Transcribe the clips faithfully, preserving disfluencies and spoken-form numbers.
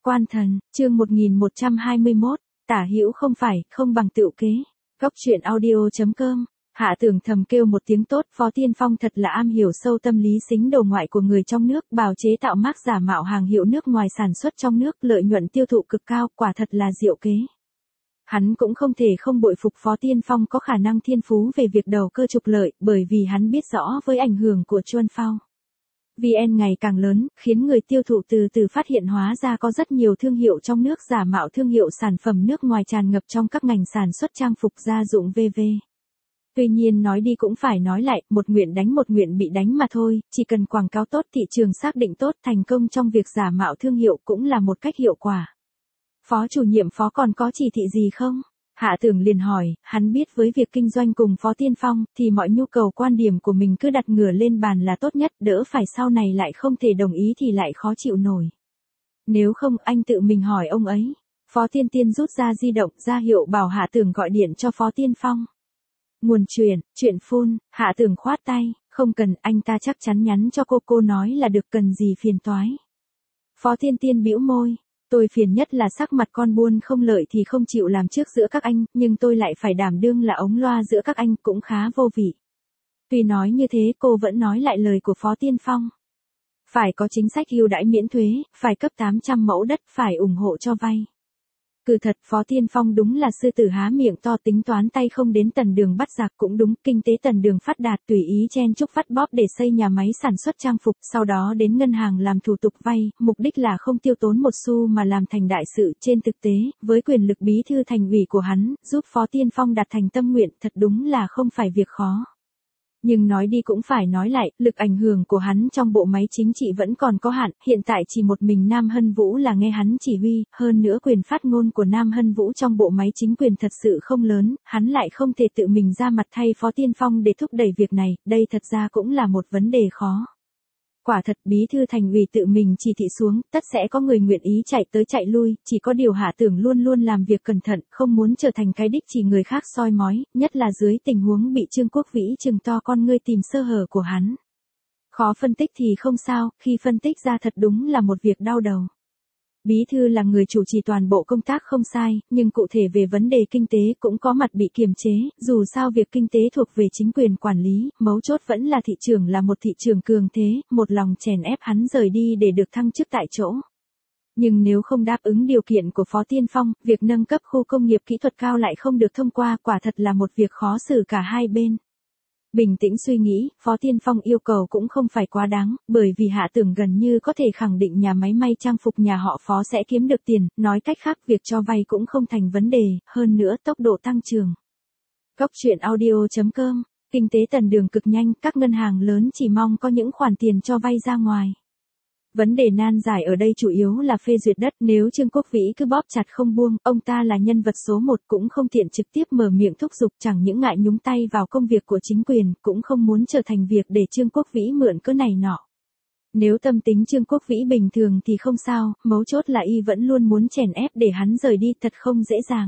Quan thần, chương một nghìn một trăm hai mươi mốt, tả hữu không phải, không bằng tựu kế. Góc truyện audio chấm com. Hạ Tưởng thầm kêu một tiếng tốt, Phó Tiên Phong thật là am hiểu sâu tâm lý xính đồ ngoại của người trong nước, bào chế tạo mác giả mạo hàng hiệu nước ngoài sản xuất trong nước, lợi nhuận tiêu thụ cực cao, quả thật là diệu kế. Hắn cũng không thể không bội phục Phó Tiên Phong có khả năng thiên phú về việc đầu cơ trục lợi, bởi vì hắn biết rõ với ảnh hưởng của Chuan Phao. vê en ngày càng lớn, khiến người tiêu thụ từ từ phát hiện hóa ra có rất nhiều thương hiệu trong nước giả mạo thương hiệu sản phẩm nước ngoài tràn ngập trong các ngành sản xuất trang phục gia dụng vân vân. Tuy nhiên nói đi cũng phải nói lại, một nguyện đánh một nguyện bị đánh mà thôi, chỉ cần quảng cáo tốt, thị trường xác định tốt, thành công trong việc giả mạo thương hiệu cũng là một cách hiệu quả. Phó chủ nhiệm Phó còn có chỉ thị gì không? Hạ Tưởng liền hỏi, hắn biết với việc kinh doanh cùng Phó Tiên Phong, thì mọi nhu cầu quan điểm của mình cứ đặt ngửa lên bàn là tốt nhất, đỡ phải sau này lại không thể đồng ý thì lại khó chịu nổi. Nếu không, anh tự mình hỏi ông ấy. Phó Tiên Tiên rút ra di động, ra hiệu bảo Hạ Tưởng gọi điện cho Phó Tiên Phong. Nguồn truyền, chuyện phun, Hạ Tưởng khoát tay, không cần, anh ta chắc chắn nhắn cho cô, cô nói là được, cần gì phiền toái. Phó Tiên Tiên bĩu môi. Tôi phiền nhất là sắc mặt con buôn không lợi thì không chịu làm trước giữa các anh, nhưng tôi lại phải đảm đương là ống loa giữa các anh, cũng khá vô vị. Tuy nói như thế, cô vẫn nói lại lời của Phó Tiên Phong. Phải có chính sách ưu đãi miễn thuế, phải cấp tám trăm mẫu đất, phải ủng hộ cho vay. Cứ thật, Phó Tiên Phong đúng là sư tử há miệng to, tính toán tay không đến tần đường bắt giặc, cũng đúng, kinh tế tần đường phát đạt, tùy ý chen chúc vắt bóp để xây nhà máy sản xuất trang phục, sau đó đến ngân hàng làm thủ tục vay, mục đích là không tiêu tốn một xu mà làm thành đại sự. Trên thực tế, với quyền lực bí thư thành ủy của hắn, giúp Phó Tiên Phong đạt thành tâm nguyện, thật đúng là không phải việc khó. Nhưng nói đi cũng phải nói lại, lực ảnh hưởng của hắn trong bộ máy chính trị vẫn còn có hạn, hiện tại chỉ một mình Nam Hân Vũ là nghe hắn chỉ huy, hơn nữa quyền phát ngôn của Nam Hân Vũ trong bộ máy chính quyền thật sự không lớn, hắn lại không thể tự mình ra mặt thay Phó Tiên Phong để thúc đẩy việc này, đây thật ra cũng là một vấn đề khó. Quả thật, bí thư thành ủy tự mình chỉ thị xuống, tất sẽ có người nguyện ý chạy tới chạy lui, chỉ có điều Hạ Tưởng luôn luôn làm việc cẩn thận, không muốn trở thành cái đích chỉ người khác soi mói, nhất là dưới tình huống bị Trương Quốc Vĩ trừng to con ngươi tìm sơ hở của hắn. Khó phân tích thì không sao, khi phân tích ra thật đúng là một việc đau đầu. Bí thư là người chủ trì toàn bộ công tác không sai, nhưng cụ thể về vấn đề kinh tế cũng có mặt bị kiềm chế, dù sao việc kinh tế thuộc về chính quyền quản lý, mấu chốt vẫn là thị trường là một thị trường cường thế, một lòng chèn ép hắn rời đi để được thăng chức tại chỗ. Nhưng nếu không đáp ứng điều kiện của Phó Tiên Phong, việc nâng cấp khu công nghiệp kỹ thuật cao lại không được thông qua, quả thật là một việc khó xử cả hai bên. Bình tĩnh suy nghĩ, Phó Tiên Phong yêu cầu cũng không phải quá đáng, bởi vì Hạ Tưởng gần như có thể khẳng định nhà máy may trang phục nhà họ Phó sẽ kiếm được tiền, nói cách khác việc cho vay cũng không thành vấn đề, hơn nữa tốc độ tăng trưởng. Góc truyện audio chấm com, kinh tế tần đường cực nhanh, các ngân hàng lớn chỉ mong có những khoản tiền cho vay ra ngoài. Vấn đề nan giải ở đây chủ yếu là phê duyệt đất, nếu Trương Quốc Vĩ cứ bóp chặt không buông, ông ta là nhân vật số một cũng không tiện trực tiếp mở miệng thúc giục, chẳng những ngại nhúng tay vào công việc của chính quyền, cũng không muốn trở thành việc để Trương Quốc Vĩ mượn cớ này nọ. Nếu tâm tính Trương Quốc Vĩ bình thường thì không sao, mấu chốt là y vẫn luôn muốn chèn ép để hắn rời đi, thật không dễ dàng.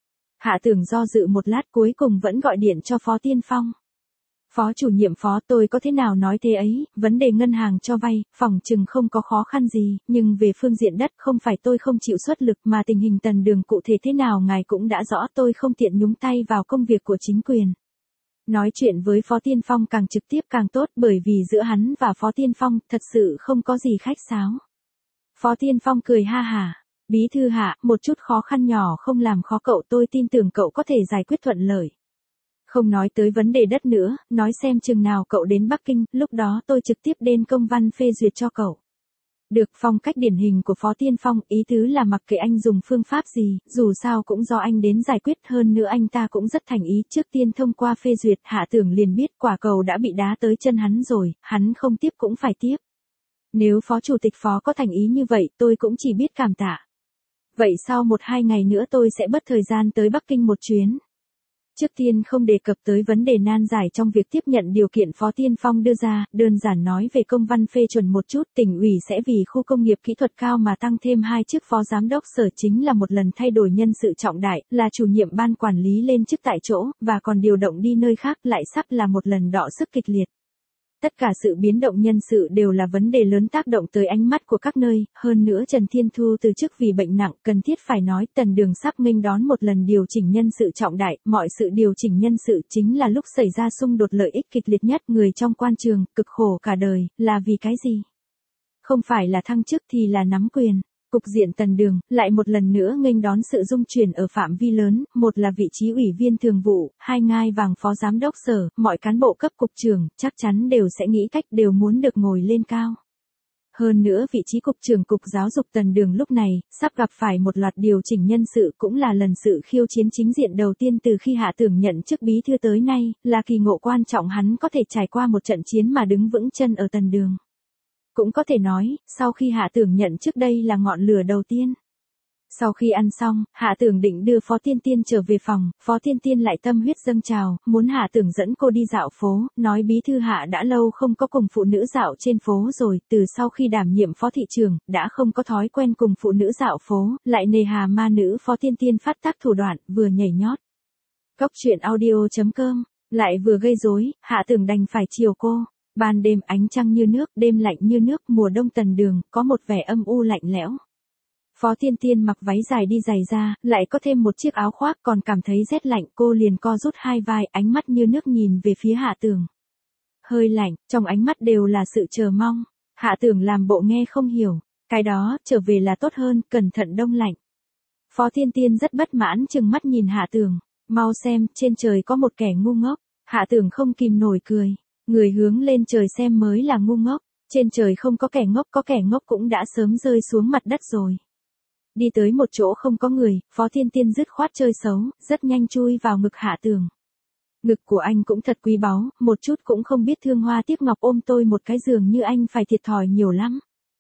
Hạ Tưởng do dự một lát cuối cùng vẫn gọi điện cho Phó Tiên Phong. Phó chủ nhiệm Phó, tôi có thế nào nói thế ấy, vấn đề ngân hàng cho vay, phỏng chừng không có khó khăn gì, nhưng về phương diện đất không phải tôi không chịu xuất lực mà tình hình tần đường cụ thể thế nào ngài cũng đã rõ, tôi không tiện nhúng tay vào công việc của chính quyền. Nói chuyện với Phó Tiên Phong càng trực tiếp càng tốt, bởi vì giữa hắn và Phó Tiên Phong thật sự không có gì khách sáo. Phó Tiên Phong cười ha hả, bí thư Hạ, một chút khó khăn nhỏ không làm khó cậu, tôi tin tưởng cậu có thể giải quyết thuận lợi. Không nói tới vấn đề đất nữa, nói xem chừng nào cậu đến Bắc Kinh, lúc đó tôi trực tiếp đến công văn phê duyệt cho cậu. Được, phong cách điển hình của Phó Tiên Phong, ý tứ là mặc kệ anh dùng phương pháp gì, dù sao cũng do anh đến giải quyết, hơn nữa anh ta cũng rất thành ý, trước tiên thông qua phê duyệt, Hạ Tưởng liền biết quả cầu đã bị đá tới chân hắn rồi, hắn không tiếp cũng phải tiếp. Nếu Phó Chủ tịch Phó có thành ý như vậy, tôi cũng chỉ biết cảm tạ. Vậy sau một hai ngày nữa tôi sẽ bất thời gian tới Bắc Kinh một chuyến. Trước tiên không đề cập tới vấn đề nan giải trong việc tiếp nhận điều kiện Phó Tiên Phong đưa ra, đơn giản nói về công văn phê chuẩn một chút, tỉnh ủy sẽ vì khu công nghiệp kỹ thuật cao mà tăng thêm hai chức phó giám đốc sở, chính là một lần thay đổi nhân sự trọng đại, là chủ nhiệm ban quản lý lên chức tại chỗ, và còn điều động đi nơi khác lại sắp là một lần đọ sức kịch liệt. Tất cả sự biến động nhân sự đều là vấn đề lớn tác động tới ánh mắt của các nơi, hơn nữa Trần Thiên Thu từ chức vì bệnh nặng, cần thiết phải nói Tần Đường sắp nghênh đón một lần điều chỉnh nhân sự trọng đại, mọi sự điều chỉnh nhân sự chính là lúc xảy ra xung đột lợi ích kịch liệt nhất, người trong quan trường, cực khổ cả đời, là vì cái gì? Không phải là thăng chức thì là nắm quyền. Cục diện Tần Đường, lại một lần nữa nghênh đón sự dung chuyển ở phạm vi lớn, một là vị trí ủy viên thường vụ, hai ngai vàng phó giám đốc sở, mọi cán bộ cấp cục trưởng, chắc chắn đều sẽ nghĩ cách đều muốn được ngồi lên cao. Hơn nữa vị trí cục trưởng cục giáo dục Tần Đường lúc này, sắp gặp phải một loạt điều chỉnh nhân sự cũng là lần sự khiêu chiến chính diện đầu tiên từ khi Hạ Tưởng nhận chức bí thư tới nay, là kỳ ngộ quan trọng hắn có thể trải qua một trận chiến mà đứng vững chân ở Tần Đường. Cũng có thể nói, sau khi Hạ Tưởng nhận trước đây là ngọn lửa đầu tiên. Sau khi ăn xong, Hạ Tưởng định đưa Phó Tiên Tiên trở về phòng, Phó Tiên Tiên lại tâm huyết dâng trào, muốn Hạ Tưởng dẫn cô đi dạo phố, nói bí thư Hạ đã lâu không có cùng phụ nữ dạo trên phố rồi, từ sau khi đảm nhiệm phó thị trưởng, đã không có thói quen cùng phụ nữ dạo phố, lại nề hà ma nữ Phó Tiên Tiên phát tác thủ đoạn, vừa nhảy nhót. Cốc truyện audio chấm com, lại vừa gây rối, Hạ Tưởng đành phải chiều cô. Ban đêm ánh trăng như nước, đêm lạnh như nước, mùa đông Tần Đường, có một vẻ âm u lạnh lẽo. Phó Tiên Tiên mặc váy dài đi giày ra, lại có thêm một chiếc áo khoác còn cảm thấy rét lạnh, cô liền co rút hai vai, ánh mắt như nước nhìn về phía Hạ Tưởng. Hơi lạnh, trong ánh mắt đều là sự chờ mong. Hạ Tưởng làm bộ nghe không hiểu, cái đó, trở về là tốt hơn, cẩn thận đông lạnh. Phó Tiên Tiên rất bất mãn chừng mắt nhìn Hạ Tưởng, mau xem, trên trời có một kẻ ngu ngốc. Hạ Tưởng không kìm nổi cười. Người hướng lên trời xem mới là ngu ngốc, trên trời không có kẻ ngốc, có kẻ ngốc cũng đã sớm rơi xuống mặt đất rồi. Đi tới một chỗ không có người, Phó Tiên Tiên dứt khoát chơi xấu, rất nhanh chui vào ngực Hạ Tưởng. Ngực của anh cũng thật quý báu, một chút cũng không biết thương hoa tiếc ngọc ôm tôi một cái giường như anh phải thiệt thòi nhiều lắm.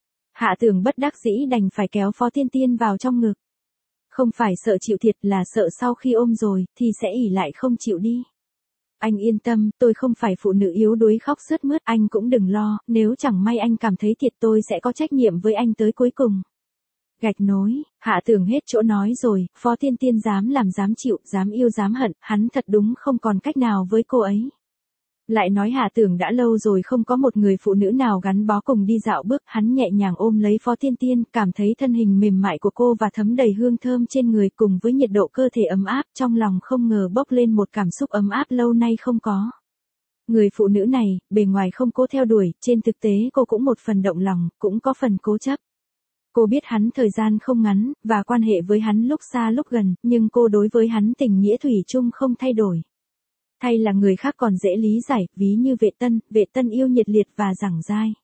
Hạ Tưởng bất đắc dĩ đành phải kéo Phó Tiên Tiên vào trong ngực. Không phải sợ chịu thiệt là sợ sau khi ôm rồi, thì sẽ ỉ lại không chịu đi. Anh yên tâm, tôi không phải phụ nữ yếu đuối khóc sướt mướt, anh cũng đừng lo, nếu chẳng may anh cảm thấy thiệt tôi sẽ có trách nhiệm với anh tới cuối cùng. Gạch nối, Hạ Tưởng hết chỗ nói rồi, Phó Tiên Tiên dám làm dám chịu, dám yêu dám hận, hắn thật đúng không còn cách nào với cô ấy. Lại nói Hạ Tưởng đã lâu rồi không có một người phụ nữ nào gắn bó cùng đi dạo bước, hắn nhẹ nhàng ôm lấy Phó Tiên Tiên, cảm thấy thân hình mềm mại của cô và thấm đầy hương thơm trên người cùng với nhiệt độ cơ thể ấm áp, trong lòng không ngờ bốc lên một cảm xúc ấm áp lâu nay không có. Người phụ nữ này, bề ngoài không cố theo đuổi, trên thực tế cô cũng một phần động lòng, cũng có phần cố chấp. Cô biết hắn thời gian không ngắn, và quan hệ với hắn lúc xa lúc gần, nhưng cô đối với hắn tình nghĩa thủy chung không thay đổi. Thay là người khác còn dễ lý giải, ví như Vệ Tân, Vệ Tân yêu nhiệt liệt và giảng dai.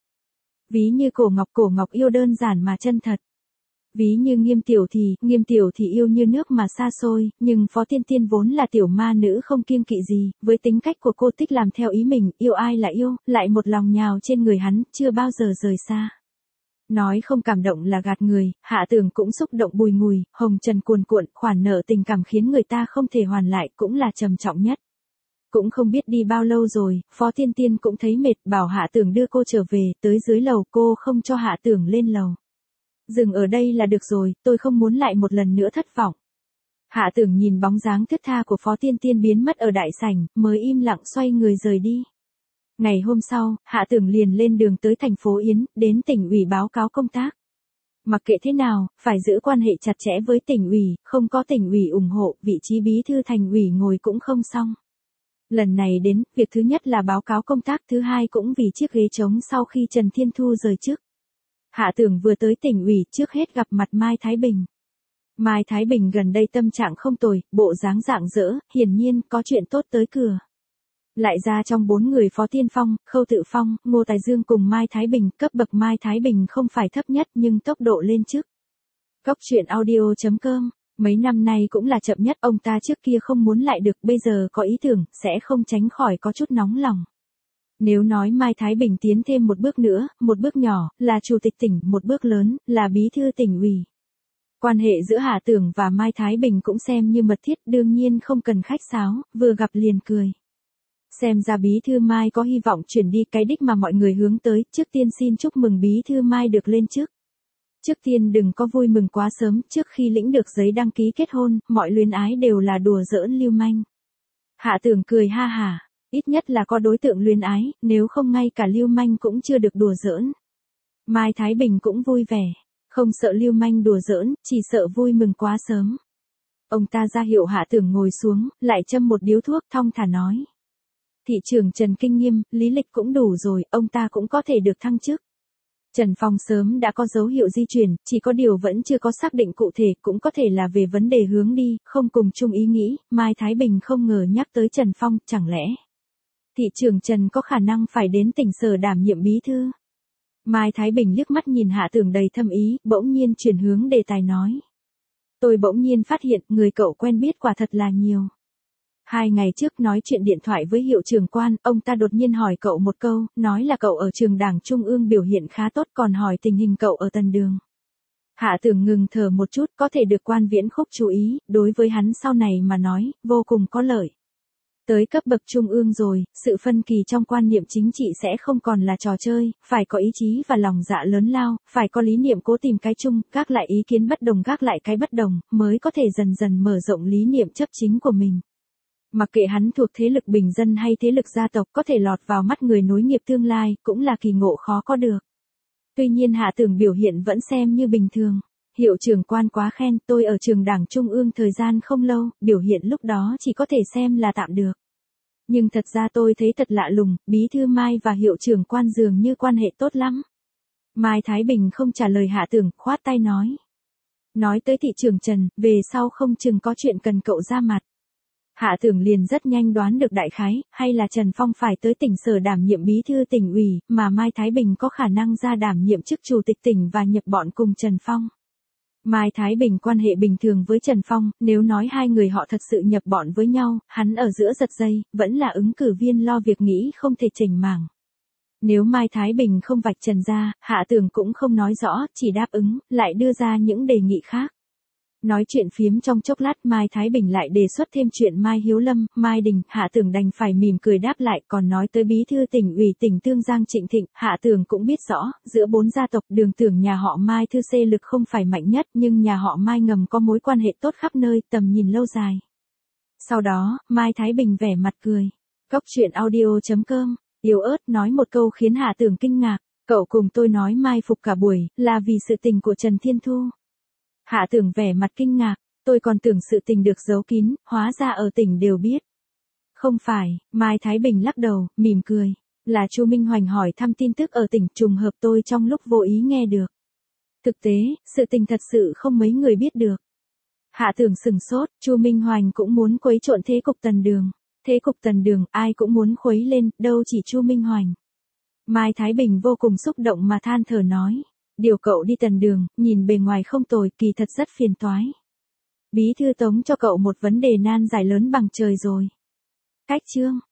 Ví như Cổ Ngọc, Cổ Ngọc yêu đơn giản mà chân thật. Ví như Nghiêm Tiểu thì, Nghiêm Tiểu thì yêu như nước mà xa xôi, nhưng Phó Tiên Tiên vốn là tiểu ma nữ không kiêng kỵ gì, với tính cách của cô thích làm theo ý mình, yêu ai là yêu, lại một lòng nhào trên người hắn, chưa bao giờ rời xa. Nói không cảm động là gạt người, Hạ Tưởng cũng xúc động bùi ngùi, hồng trần cuồn cuộn, khoản nợ tình cảm khiến người ta không thể hoàn lại cũng là trầm trọng nhất. Cũng không biết đi bao lâu rồi, Phó Tiên Tiên cũng thấy mệt, bảo Hạ Tưởng đưa cô trở về, tới dưới lầu cô không cho Hạ Tưởng lên lầu. Dừng ở đây là được rồi, tôi không muốn lại một lần nữa thất vọng. Hạ Tưởng nhìn bóng dáng thướt tha của Phó Tiên Tiên biến mất ở đại sảnh, mới im lặng xoay người rời đi. Ngày hôm sau, Hạ Tưởng liền lên đường tới thành phố Yến, đến tỉnh ủy báo cáo công tác. Mặc kệ thế nào, phải giữ quan hệ chặt chẽ với tỉnh ủy, không có tỉnh ủy ủng hộ, vị trí bí thư thành ủy ngồi cũng không xong. Lần này đến, việc thứ nhất là báo cáo công tác, thứ hai cũng vì chiếc ghế trống sau khi Trần Thiên Thu rời chức. Hạ Tưởng vừa tới tỉnh ủy, trước hết gặp mặt Mai Thái Bình. Mai Thái Bình gần đây tâm trạng không tồi, bộ dáng rạng rỡ, hiển nhiên có chuyện tốt tới cửa. Lại ra trong bốn người Phó Tiên Phong, Khâu Tự Phong, Ngô Tài Dương cùng Mai Thái Bình, cấp bậc Mai Thái Bình không phải thấp nhất nhưng tốc độ lên chức. Cốc truyện audio chấm com, mấy năm nay cũng là chậm nhất, ông ta trước kia không muốn lại được, bây giờ có ý tưởng, sẽ không tránh khỏi có chút nóng lòng. Nếu nói Mai Thái Bình tiến thêm một bước nữa, một bước nhỏ, là chủ tịch tỉnh, một bước lớn, là bí thư tỉnh ủy. Quan hệ giữa Hạ Tưởng và Mai Thái Bình cũng xem như mật thiết, đương nhiên không cần khách sáo, vừa gặp liền cười. Xem ra bí thư Mai có hy vọng chuyển đi cái đích mà mọi người hướng tới, trước tiên xin chúc mừng bí thư Mai được lên chức. Trước tiên đừng có vui mừng quá sớm, trước khi lĩnh được giấy đăng ký kết hôn, mọi luyến ái đều là đùa giỡn lưu manh. Hạ Tưởng cười ha hả, Ít nhất là có đối tượng luyến ái, nếu không ngay cả lưu manh cũng chưa được đùa giỡn. Mai Thái Bình cũng vui vẻ, không sợ lưu manh đùa giỡn, chỉ sợ vui mừng quá sớm. Ông ta ra hiệu Hạ Tưởng ngồi xuống, lại châm một điếu thuốc thong thả nói. Thị trưởng Trần kinh nghiêm, lý lịch cũng đủ rồi, ông ta cũng có thể được thăng chức. Trần Phong sớm đã có dấu hiệu di chuyển, chỉ có điều vẫn chưa có xác định cụ thể, cũng có thể là về vấn đề hướng đi, không cùng chung ý nghĩ. Mai Thái Bình không ngờ nhắc tới Trần Phong, chẳng lẽ thị trưởng Trần có khả năng phải đến tỉnh sở đảm nhiệm bí thư. Mai Thái Bình liếc mắt nhìn Hạ Tưởng đầy thâm ý, bỗng nhiên chuyển hướng đề tài nói. Tôi bỗng nhiên phát hiện người cậu quen biết quả thật là nhiều. Hai ngày trước nói chuyện điện thoại với hiệu trưởng Quan, ông ta đột nhiên hỏi cậu một câu, nói là cậu ở trường Đảng Trung ương biểu hiện khá tốt, còn hỏi tình hình cậu ở Tần Đường. Hạ Tưởng ngừng thở một chút, có thể được Quan Viễn Khúc chú ý, đối với hắn sau này mà nói, vô cùng có lợi. Tới cấp bậc trung ương rồi, sự phân kỳ trong quan niệm chính trị sẽ không còn là trò chơi, phải có ý chí và lòng dạ lớn lao, phải có lý niệm cố tìm cái chung, gác lại ý kiến bất đồng gác lại cái bất đồng, mới có thể dần dần mở rộng lý niệm chấp chính của mình. Mặc kệ hắn thuộc thế lực bình dân hay thế lực gia tộc, có thể lọt vào mắt người nối nghiệp tương lai, cũng là kỳ ngộ khó có được. Tuy nhiên Hạ Tưởng biểu hiện vẫn xem như bình thường. Hiệu trưởng Quan quá khen, tôi ở trường Đảng Trung ương thời gian không lâu, biểu hiện lúc đó chỉ có thể xem là tạm được. Nhưng thật ra tôi thấy thật lạ lùng, bí thư Mai và hiệu trưởng Quan dường như quan hệ tốt lắm. Mai Thái Bình không trả lời Hạ Tưởng, khoát tay nói. Nói tới thị trưởng Trần, về sau không chừng có chuyện cần cậu ra mặt. Hạ Tưởng liền rất nhanh đoán được đại khái, hay là Trần Phong phải tới tỉnh sở đảm nhiệm bí thư tỉnh ủy, mà Mai Thái Bình có khả năng ra đảm nhiệm chức chủ tịch tỉnh và nhập bọn cùng Trần Phong. Mai Thái Bình quan hệ bình thường với Trần Phong, nếu nói hai người họ thật sự nhập bọn với nhau, hắn ở giữa giật dây, vẫn là ứng cử viên lo việc nghĩ không thể chỉnh mảng. Nếu Mai Thái Bình không vạch trần ra, Hạ Tưởng cũng không nói rõ, chỉ đáp ứng, lại đưa ra những đề nghị khác. Nói chuyện phiếm trong chốc lát Mai Thái Bình lại đề xuất thêm chuyện Mai Hiếu Lâm, Mai Đình, Hạ Tưởng đành phải mỉm cười đáp lại, còn nói tới bí thư tỉnh ủy tỉnh Tương Giang Trịnh Thịnh, Hạ Tưởng cũng biết rõ, giữa bốn gia tộc Đường Tưởng nhà họ Mai thư xê lực không phải mạnh nhất, nhưng nhà họ Mai ngầm có mối quan hệ tốt khắp nơi, tầm nhìn lâu dài. Sau đó, Mai Thái Bình vẻ mặt cười. Cóc truyện audio chấm com, yếu ớt nói một câu khiến Hạ Tưởng kinh ngạc, cậu cùng tôi nói mai phục cả buổi, là vì sự tình của Trần Thiên Thu. Hạ Tưởng vẻ mặt kinh ngạc, tôi còn tưởng sự tình được giấu kín, hóa ra ở tỉnh đều biết. Không phải, Mai Thái Bình lắc đầu, mỉm cười, là Chu Minh Hoành hỏi thăm tin tức ở tỉnh, trùng hợp tôi trong lúc vô ý nghe được. Thực tế, sự tình thật sự không mấy người biết được. Hạ Tưởng sừng sốt, Chu Minh Hoành cũng muốn quấy trộn thế cục Tần Đường. Thế cục Tần Đường, ai cũng muốn khuấy lên, đâu chỉ Chu Minh Hoành. Mai Thái Bình vô cùng xúc động mà than thở nói. Điều cậu đi Tần Đường, nhìn bề ngoài không tồi, kỳ thật rất phiền toái. Bí thư Tống cho cậu một vấn đề nan giải lớn bằng trời rồi. Cách chương